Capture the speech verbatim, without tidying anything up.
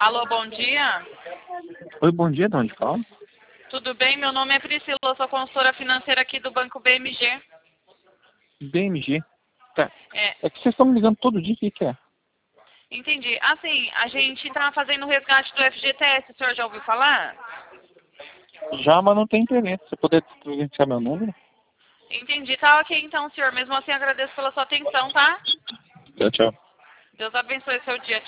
Alô, bom dia. Oi, bom dia, de onde fala? Tudo bem? Meu nome é Priscila, eu sou consultora financeira aqui do Banco B M G. B M G. Tá. É, É que vocês estão me ligando todo dia, o que que é? entendi. Assim, a gente está fazendo o resgate do F G T S, o senhor já ouviu falar? Já, mas não tem internet. Você poder providenciar meu número? Entendi. Tá ok então, senhor. Mesmo assim, agradeço pela sua atenção, tá? Tchau, tchau. Deus abençoe seu dia.